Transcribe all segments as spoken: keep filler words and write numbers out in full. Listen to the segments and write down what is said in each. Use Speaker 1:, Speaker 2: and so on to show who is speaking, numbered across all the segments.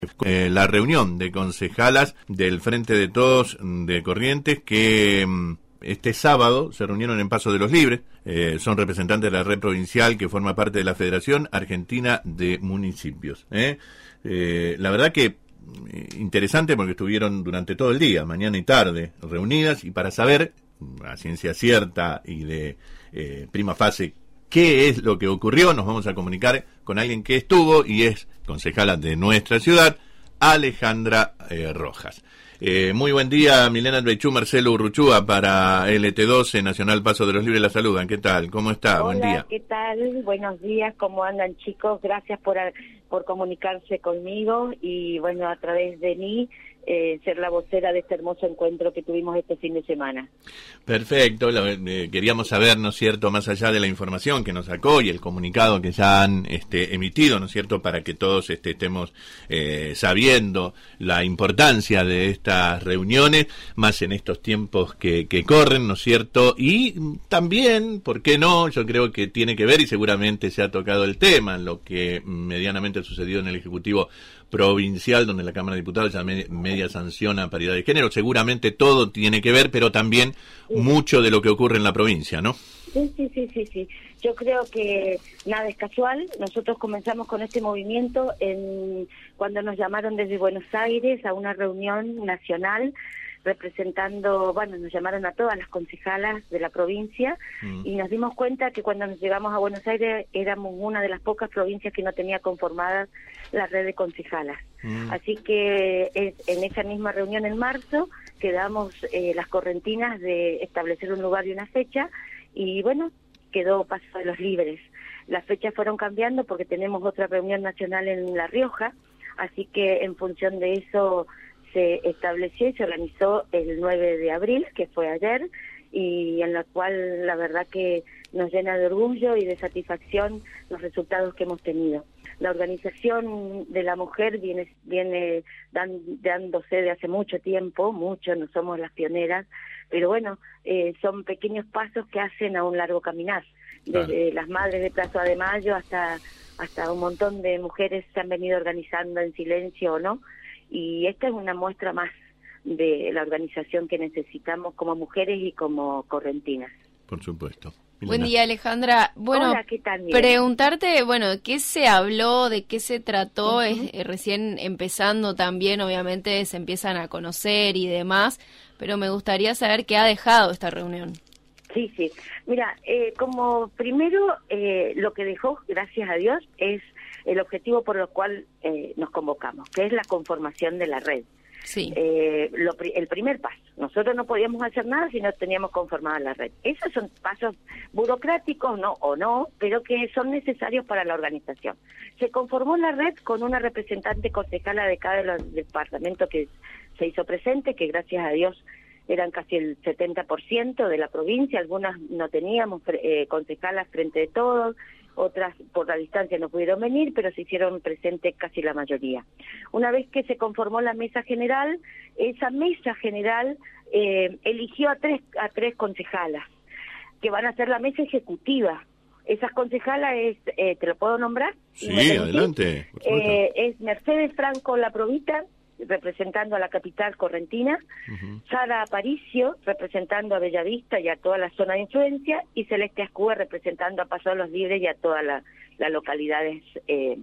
Speaker 1: Eh, la reunión de concejalas del Frente de Todos de Corrientes que mm, este sábado se reunieron en Paso de los Libres. Eh, son representantes de la red provincial que forma parte de la Federación Argentina de Municipios. ¿eh? Eh, la verdad que eh, interesante porque estuvieron durante todo el día, mañana y tarde, reunidas, y para saber a ciencia cierta y de eh, prima fase qué es lo que ocurrió, nos vamos a comunicar con alguien que estuvo y es concejala de nuestra ciudad, Alejandra eh, Rojas. Eh, muy buen día, Milena Bechú, Marcelo Urruchúa para L T doce Nacional Paso de los Libres la saludan. ¿Qué tal? ¿Cómo está?
Speaker 2: Hola,
Speaker 1: buen día.
Speaker 2: ¿qué tal? Buenos días, ¿cómo andan, chicos? Gracias por, por comunicarse conmigo y, bueno, a través de mí, eh, ser la vocera de este hermoso encuentro que tuvimos este fin de semana.
Speaker 1: Perfecto, lo, eh, queríamos saber, ¿no es cierto?, más allá de la información que nos sacó y el comunicado que ya han este, emitido, ¿no es cierto?, para que todos este, estemos eh, sabiendo la importancia de estas reuniones, más en estos tiempos que, que corren, ¿no es cierto?, y también, ¿por qué no?, yo creo que tiene que ver, y seguramente se ha tocado el tema, lo que medianamente ha sucedido en el Ejecutivo Provincial, donde la Cámara de Diputados ya me, media sanciona paridad de género. Seguramente todo tiene que ver, pero también sí, mucho de lo que ocurre en la provincia, ¿no?
Speaker 2: Sí, sí, sí, sí, sí. Yo creo que nada es casual. Nosotros comenzamos con este movimiento en cuando nos llamaron desde Buenos Aires a una reunión nacional representando, bueno, nos llamaron a todas las concejalas de la provincia mm. y nos dimos cuenta que cuando nos llegamos a Buenos Aires éramos una de las pocas provincias que no tenía conformadas la red de concejalas. Mm. Así que es, en esa misma reunión en marzo quedamos eh, las correntinas de establecer un lugar y una fecha y bueno, quedó Paso de los Libres. Las fechas fueron cambiando porque tenemos otra reunión nacional en La Rioja, así que en función de eso se estableció y se organizó el nueve de abril, que fue ayer, y en la cual la verdad que nos llena de orgullo y de satisfacción los resultados que hemos tenido. La organización de la mujer viene viene dan, dándose de hace mucho tiempo, mucho, no somos las pioneras, pero bueno, eh, son pequeños pasos que hacen a un largo caminar. Desde claro. las madres de Plaza de Mayo hasta, hasta un montón de mujeres se han venido organizando en silencio o no, y esta es una muestra más de la organización que necesitamos como mujeres y como correntinas.
Speaker 1: Por supuesto. Milena.
Speaker 3: Buen día, Alejandra. Bueno,
Speaker 2: Hola, ¿qué tal?
Speaker 3: Preguntarte, bueno, ¿qué se habló, de qué se trató? Uh-huh. Es eh, recién empezando también, obviamente se empiezan a conocer y demás, pero me gustaría saber qué ha dejado esta reunión.
Speaker 2: Sí, sí. Mira, eh, como primero, eh, lo que dejó, gracias a Dios, es el objetivo por el cual eh, nos convocamos, que es la conformación de la red.
Speaker 3: Sí.
Speaker 2: Eh, lo, el primer paso. Nosotros no podíamos hacer nada si no teníamos conformada la red. Esos son pasos burocráticos, no o no, pero que son necesarios para la organización. Se conformó la red con una representante concejala de cada de los departamentos que se hizo presente, que gracias a Dios eran casi el setenta por ciento de la provincia, algunas no teníamos eh, concejalas frente de todos, otras por la distancia no pudieron venir, pero se hicieron presentes casi la mayoría. Una vez que se conformó la mesa general, esa mesa general eh, eligió a tres, a tres concejalas, que van a ser la mesa ejecutiva. Esas concejalas es, eh, ¿te lo puedo nombrar?
Speaker 1: Sí, adelante.
Speaker 2: Eh, es Mercedes Franco La Provita, representando a la capital correntina, uh-huh. Sara Aparicio, representando a Bellavista y a toda la zona de influencia, y Celeste Ascúa, representando a Paso de los Libres y a todas las la localidades eh,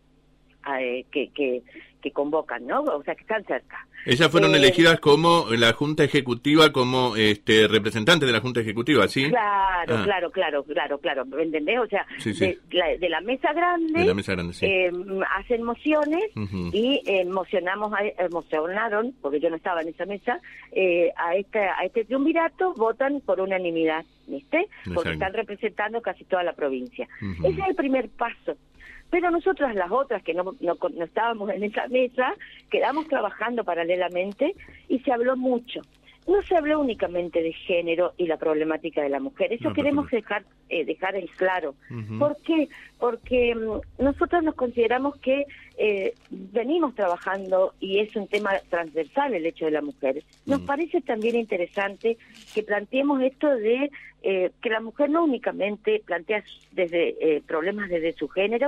Speaker 2: eh, que, que, que convocan, ¿no? O sea, que están cerca.
Speaker 1: Ellas fueron
Speaker 2: eh,
Speaker 1: elegidas como la Junta Ejecutiva, como este representantes de la Junta Ejecutiva, ¿sí?
Speaker 2: Claro,
Speaker 1: ah.
Speaker 2: claro, claro, claro, claro, ¿me entendés? O sea,
Speaker 1: sí, sí.
Speaker 2: De, la, de la mesa grande,
Speaker 1: de la mesa grande sí.
Speaker 2: eh, hacen mociones uh-huh. y eh, mocionamos, a, emocionaron, porque yo no estaba en esa mesa, eh, a este a este triunvirato votan por unanimidad, ¿viste? Exacto. Porque están representando casi toda la provincia. Uh-huh. Ese es el primer paso. Pero nosotras, las otras que no, no, no estábamos en esa mesa, quedamos trabajando paralelamente y se habló mucho. No se habló únicamente de género y la problemática de la mujer. Eso no, queremos dejar eh, dejar en claro. Uh-huh. ¿Por qué? Porque um, nosotros nos consideramos que eh, venimos trabajando y es un tema transversal el hecho de la mujer. Nos uh-huh. parece también interesante que planteemos esto de eh, que la mujer no únicamente plantea desde eh, problemas desde su género,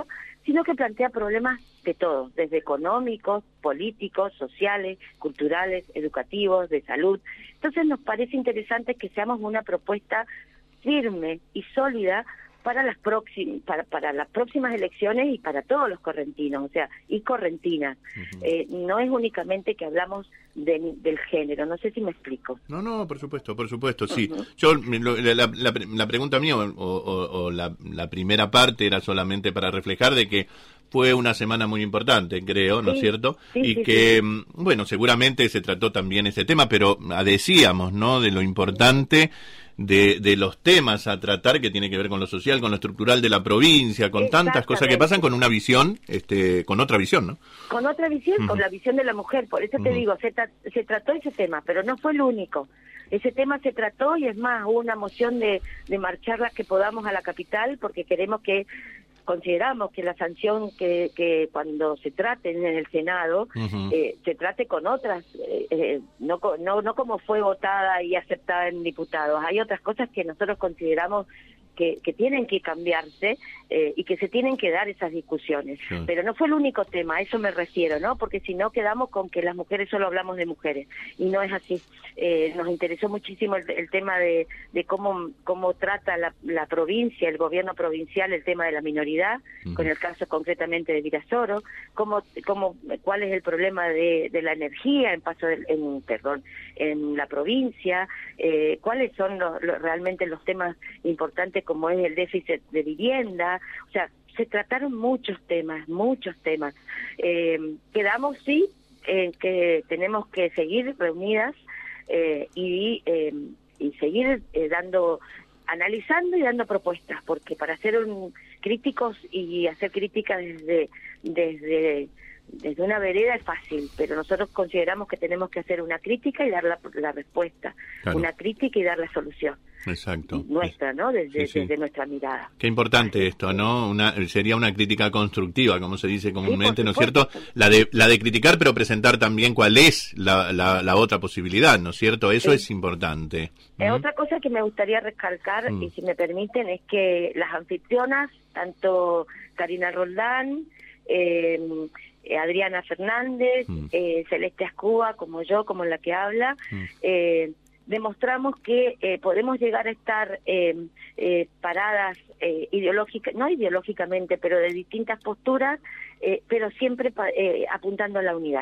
Speaker 2: sino que plantea problemas de todos, desde económicos, políticos, sociales, culturales, educativos, de salud. Entonces nos parece interesante que seamos una propuesta firme y sólida para las próximas para, para las próximas elecciones y para todos los correntinos, o sea, y correntinas. Uh-huh. Eh, no es únicamente que hablamos de, del género, no sé si me explico.
Speaker 1: No, no, por supuesto, por supuesto, sí.
Speaker 2: Uh-huh.
Speaker 1: Yo la, la, la, la pregunta mía o, o, o la, la primera parte era solamente para reflejar de que fue una semana muy importante, creo, ¿no es
Speaker 2: sí,
Speaker 1: cierto?
Speaker 2: Sí,
Speaker 1: y
Speaker 2: sí,
Speaker 1: que,
Speaker 2: sí.
Speaker 1: bueno, seguramente se trató también ese tema, pero decíamos, ¿no?, de lo importante de, de los temas a tratar que tiene que ver con lo social, con lo estructural de la provincia, con tantas cosas que pasan, con una visión, este, con otra visión, ¿no?
Speaker 2: Con otra visión, uh-huh. con la visión de la mujer, por eso te uh-huh. digo, se, tra- se trató ese tema, pero no fue el único. Ese tema se trató y es más, hubo una moción de, de marchar las que podamos a la capital porque queremos que consideramos que la sanción que, que cuando se trate en el Senado uh-huh. eh, se trate con otras, eh, eh, no, no, no como fue votada y aceptada en diputados. Hay otras cosas que nosotros consideramos que, que tienen que cambiarse eh, y que se tienen que dar esas discusiones. Sí. Pero no fue el único tema, a eso me refiero, ¿no? Porque si no quedamos con que las mujeres solo hablamos de mujeres, y no es así. Eh, nos interesó muchísimo el, el tema de, de cómo, cómo trata la, la provincia, el gobierno provincial, el tema de la minoridad, uh-huh. con el caso concretamente de Virasoro, cómo, cómo, cuál es el problema de, de la energía en paso de, en, perdón, en la provincia, eh, cuáles son los, los, realmente los temas importantes como es el déficit de vivienda, o sea, se trataron muchos temas, muchos temas. Eh, quedamos, sí, en que tenemos que seguir reunidas eh, y, eh, y seguir eh, dando, analizando y dando propuestas, porque para ser un, críticos y hacer crítica desde, desde, desde una vereda es fácil, pero nosotros consideramos que tenemos que hacer una crítica y dar la, la respuesta, claro. una crítica y dar la solución.
Speaker 1: Exacto.
Speaker 2: Nuestra, ¿no? Desde,
Speaker 1: sí, sí.
Speaker 2: desde nuestra mirada.
Speaker 1: Qué importante esto, ¿no? Una, sería una crítica constructiva, como se dice comúnmente, sí, ¿no es cierto? La de la de criticar, pero presentar también cuál es la, la, la otra posibilidad, ¿no es cierto? Eso sí. es importante.
Speaker 2: Eh, ¿Mm? Otra cosa que me gustaría recalcar, mm. y si me permiten, es que las anfitrionas, tanto Karina Roldán, eh, Adriana Fernández, mm. eh, Celeste Ascúa, como yo, como la que habla, mm. eh, demostramos que eh, podemos llegar a estar eh, eh, paradas eh, ideológica, no ideológicamente, pero de distintas posturas, eh, pero siempre eh, apuntando a la unidad.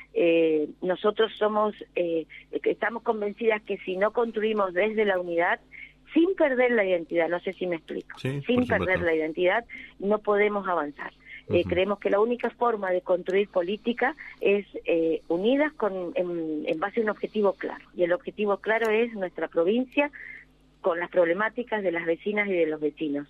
Speaker 2: Eh, nosotros somos, eh, estamos convencidas que si no construimos desde la unidad, sin perder la identidad, no sé si me explico,
Speaker 1: sí,
Speaker 2: sin perder la identidad, no podemos avanzar. Eh, uh-huh. Creemos que la única forma de construir política es eh, unidas con en, en base a un objetivo claro. Y el objetivo claro es nuestra provincia con las problemáticas de las vecinas y de los vecinos.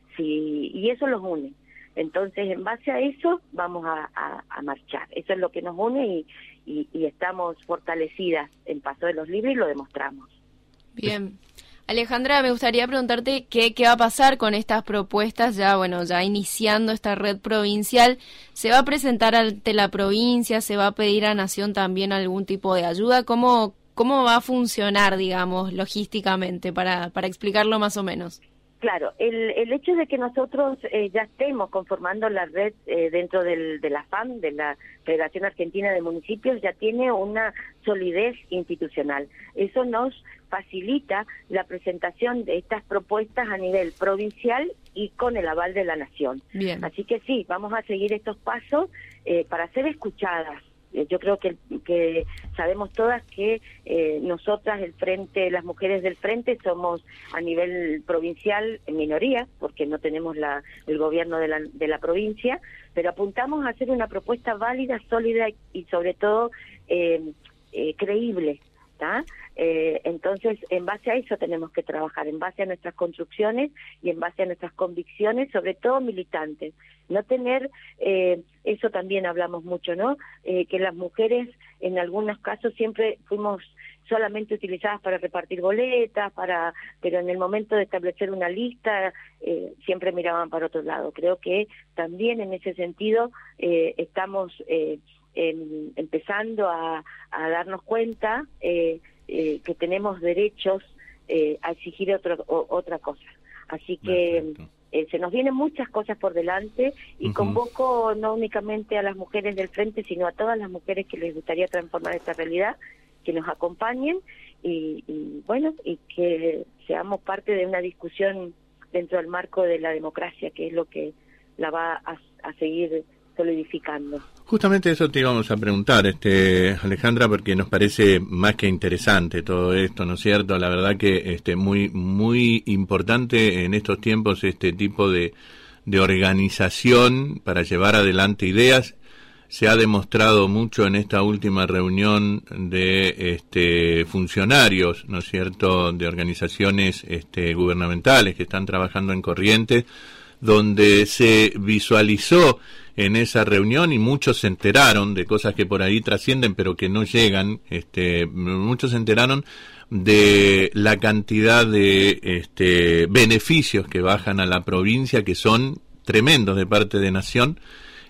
Speaker 2: Sí, y eso los une. Entonces, en base a eso, vamos a, a, a marchar. Eso es lo que nos une y, y, y estamos fortalecidas en Paso de los Libres y lo demostramos.
Speaker 3: Bien. Alejandra, me gustaría preguntarte qué, qué va a pasar con estas propuestas, ya bueno, ya iniciando esta red provincial. ¿Se va a presentar ante la provincia? ¿Se va a pedir a Nación también algún tipo de ayuda? ¿Cómo, cómo va a funcionar, digamos, logísticamente, para, para explicarlo más o menos?
Speaker 2: Claro, el, el hecho de que nosotros eh, ya estemos conformando la red eh, dentro del, de la F A M, de la Federación Argentina de Municipios, ya tiene una solidez institucional. Eso nos facilita la presentación de estas propuestas a nivel provincial y con el aval de la Nación.
Speaker 3: Bien.
Speaker 2: Así que sí, vamos a seguir estos pasos eh, para ser escuchadas. Yo creo que, que sabemos todas que eh, nosotras, el frente, las mujeres del frente, somos a nivel provincial en minoría, porque no tenemos la, el gobierno de la, de la provincia, pero apuntamos a hacer una propuesta válida, sólida y sobre todo eh, eh, creíble. ¿Tá? Eh, entonces, en base a eso tenemos que trabajar, en base a nuestras construcciones y en base a nuestras convicciones, sobre todo militantes. No tener, eh, eso también hablamos mucho, ¿no? Eh, que las mujeres, en algunos casos, siempre fuimos solamente utilizadas para repartir boletas, para, pero en el momento de establecer una lista, eh, siempre miraban para otro lado. Creo que también en ese sentido eh, estamos... Eh, En, empezando a, a darnos cuenta eh, eh, que tenemos derechos eh, a exigir otro, o, otra cosa. Así que, eh, se nos vienen muchas cosas por delante y uh-huh. convoco no únicamente a las mujeres del frente, sino a todas las mujeres que les gustaría transformar esta realidad, que nos acompañen y, y bueno, y que seamos parte de una discusión dentro del marco de la democracia, que es lo que la va a, a seguir solidificando.
Speaker 1: Justamente eso te íbamos a preguntar, este Alejandra, porque nos parece más que interesante todo esto, ¿no es cierto? La verdad que este muy muy importante en estos tiempos este tipo de de organización para llevar adelante ideas. Se ha demostrado mucho en esta última reunión de este funcionarios, ¿no es cierto?, de organizaciones este gubernamentales que están trabajando en Corrientes, donde se visualizó en esa reunión y muchos se enteraron de cosas que por ahí trascienden pero que no llegan, este muchos se enteraron de la cantidad de este beneficios que bajan a la provincia, que son tremendos de parte de Nación,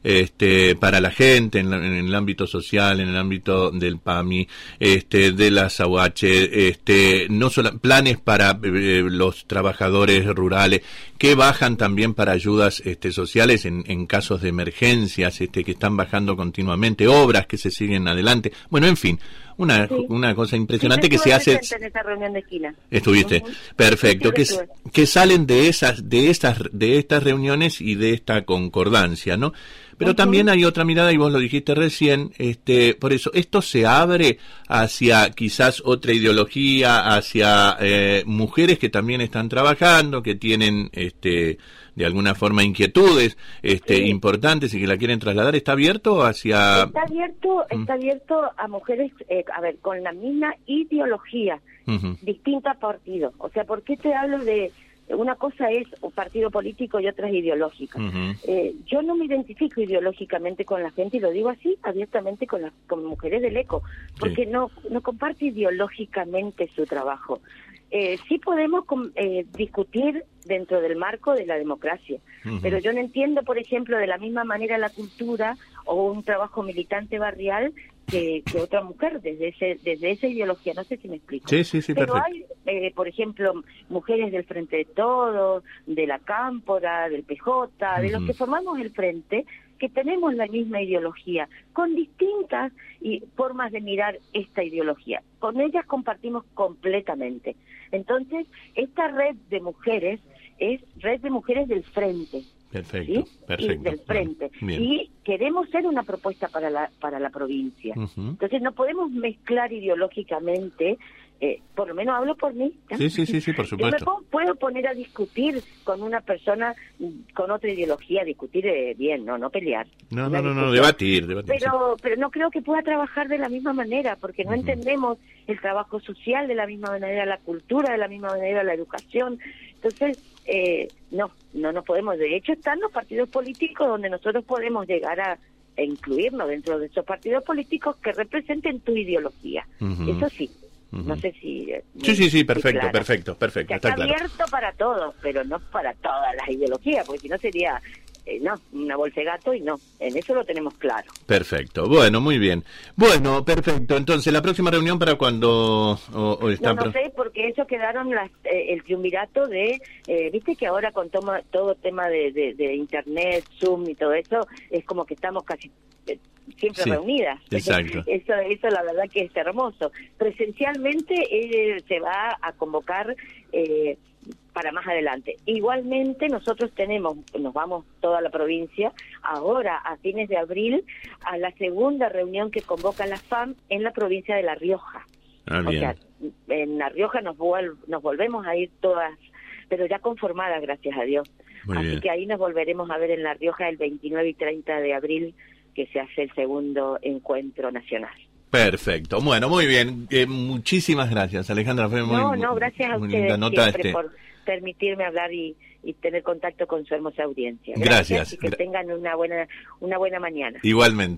Speaker 1: este para la gente en, la, en el ámbito social, en el ámbito del P A M I, este de la S A U H, este no solo planes para eh, los trabajadores rurales que bajan también para ayudas este sociales en, en casos de emergencias, este que están bajando continuamente, obras que se siguen adelante, bueno, en fin, una sí. una cosa impresionante sí, que se hace
Speaker 2: en esa reunión de esquina.
Speaker 1: Estuviste, uh-huh. Perfecto, sí, que que salen de esas de estas de estas reuniones y de esta concordancia, ¿no? Pero uh-huh. también hay otra mirada, y vos lo dijiste recién, este, por eso, esto se abre hacia quizás otra ideología, hacia eh, mujeres que también están trabajando, que tienen, este, de alguna forma inquietudes, este, sí. importantes y que la quieren trasladar. ¿Está abierto hacia...?
Speaker 2: Está abierto, mm. está abierto a mujeres, eh, a ver, con la misma ideología, uh-huh. distinta a partidos. O sea, ¿por qué te hablo de...? Una cosa es un partido político y otra es ideológica. Uh-huh. Eh, yo no me identifico ideológicamente con la gente, y lo digo así abiertamente con las con mujeres del ECO, porque sí. no no comparto ideológicamente su trabajo. Eh, sí podemos eh, discutir dentro del marco de la democracia, uh-huh. pero yo no entiendo, por ejemplo, de la misma manera la cultura o un trabajo militante barrial que, que otra mujer desde ese desde esa ideología. No sé si me explico.
Speaker 1: Sí, sí, sí,
Speaker 2: pero
Speaker 1: perfecto.
Speaker 2: hay, eh, por ejemplo, mujeres del Frente de Todos, de la Cámpora, del P J, uh-huh. de los que formamos el Frente, que tenemos la misma ideología, con distintas y formas de mirar esta ideología. Con ellas compartimos completamente. Entonces, esta red de mujeres es red de mujeres del Frente.
Speaker 1: Perfecto, ¿sí? Perfecto.
Speaker 2: Y del Frente.
Speaker 1: Bien.
Speaker 2: Y queremos ser una propuesta para la para la provincia. Uh-huh. Entonces, no podemos mezclar ideológicamente. Eh, por lo menos hablo por mí. ¿no?
Speaker 1: Sí, sí, sí, sí, por supuesto.
Speaker 2: Yo me puedo poner a discutir con una persona con otra ideología, discutir eh, bien, no no pelear.
Speaker 1: No, no, no, no, debatir, debatir.
Speaker 2: Pero, sí. pero no creo que pueda trabajar de la misma manera, porque no uh-huh. entendemos el trabajo social de la misma manera, la cultura de la misma manera, la educación. Entonces, eh, no, no nos podemos. De hecho, están los partidos políticos donde nosotros podemos llegar a, a incluirnos dentro de esos partidos políticos que representen tu ideología. Uh-huh. Eso sí. Uh-huh. No sé si...
Speaker 1: Sí, sí, sí, perfecto, claro. perfecto, perfecto.
Speaker 2: Que está, está abierto claro. para todos, pero no para todas las ideologías, porque si no sería, eh, no, una bolsa de gato y no, en eso lo tenemos claro.
Speaker 1: Perfecto, bueno, muy bien. Bueno, perfecto, entonces, ¿la próxima reunión para cuando o, o está
Speaker 2: No, no sé, porque eso quedaron las, eh, el triunvirato de, eh, viste que ahora con toma, todo tema de, de, de internet, Zoom y todo eso, es como que estamos casi... Eh, siempre sí, reunidas.
Speaker 1: Exacto.
Speaker 2: Eso, eso la verdad que es hermoso. Presencialmente eh, se va a convocar eh, para más adelante. Igualmente nosotros tenemos, nos vamos toda la provincia, ahora a fines de abril, a la segunda reunión que convoca la F A M en la provincia de La Rioja.
Speaker 1: Ah,
Speaker 2: o
Speaker 1: bien.
Speaker 2: sea, en La Rioja nos, vuel- nos volvemos a ir todas, pero ya conformadas, gracias a Dios.
Speaker 1: Muy
Speaker 2: Así
Speaker 1: bien.
Speaker 2: que ahí nos volveremos a ver en La Rioja el veintinueve y treinta de abril, que se hace el segundo encuentro nacional.
Speaker 1: Perfecto. Bueno, muy bien. Eh, muchísimas gracias, Alejandra. Fue muy,
Speaker 2: no, no, gracias a
Speaker 1: muy
Speaker 2: ustedes
Speaker 1: linda nota,
Speaker 2: siempre
Speaker 1: este...
Speaker 2: por permitirme hablar y, y tener contacto con su hermosa audiencia.
Speaker 1: Gracias.
Speaker 2: Gracias y que tengan una buena, una buena mañana.
Speaker 1: Igualmente.